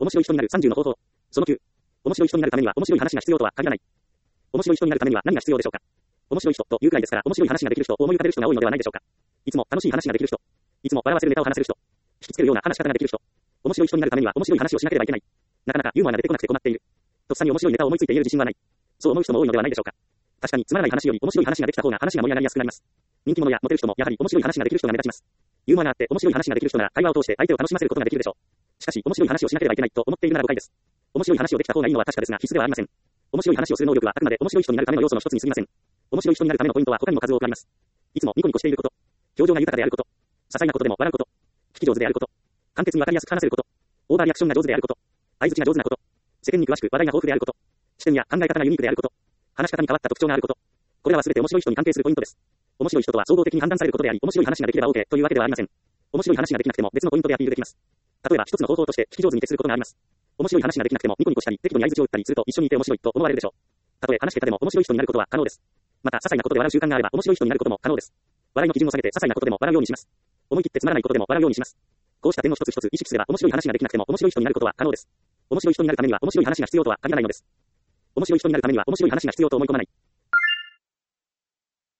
面白い人になる30の方法。その9。面白い人になるためには面白い話が必要とは限らない。面白い人になるためには何が必要でしょうか。面白い人というくらいですから面白い話ができる人を思い浮かべる人が多いのではないでしょうか。いつも楽しい話ができる人。いつも笑わせるネタを話せる人。引きつけるような話し方ができる人。面白い人になるためには面白い話をしなければいけない。なかなかユーモアが出てこなくて困っている。とっさに面白いネタを思いついている自信はない。そう思う人も多いのではないでしょうか。確かにつまらない話より面白い話ができた方が話が盛り上がりやすくなります。人気者やモテる人もやはり面白い話ができる人が目立ちます。ユーモアがあって面白い話ができる人なら会話を通して相手を楽しませることができるでしょう。しかし面白い話をしなければいけないと思っているなら誤解です。面白い話をできた方がいいのは確かですが必須ではありません。面白い話をする能力はあくまで面白い人になるための要素の一つに過ぎません。面白い人になるためのポイントは他にも数多くあります。いつもニコニコしていること。表情が豊かであること。些細なことでも笑うこと。聞き上手であること。簡潔にわかりやすく話せること。オーバーリアクションが上手であること。相槌が上手なこと。世間に詳しく話題が豊富であること。視点や考え方がユニークであること。話し方に変わった特徴があること。これらは全て面白い人に関係するポイントです。面白い人とは総合的に判断されることであり、面白い話ができれば OK というわけではありません。面白い話ができなくても別のポイントでアピールできます。例えば一つの方法として聞き上手に徹することがあります。面白い話ができなくてもニコニコしたり適度に相槌を打ったりすると一緒にいて面白いと思われるでしょう。たとえ話し下手でも面白い人になることは可能です。また些細なことで笑う習慣があれば面白い人になることも可能です。笑いの基準を下げて些細なことでも笑うようにします。思い切ってつまらないことでも笑うようにします。こうした点を一つ一つ意識すれば面白い話ができなくても面白い人になることは可能です。面白い人になるためには面白い話が必要とは限らないのです。面白い人になるためには面白い話が必要と思い込まない。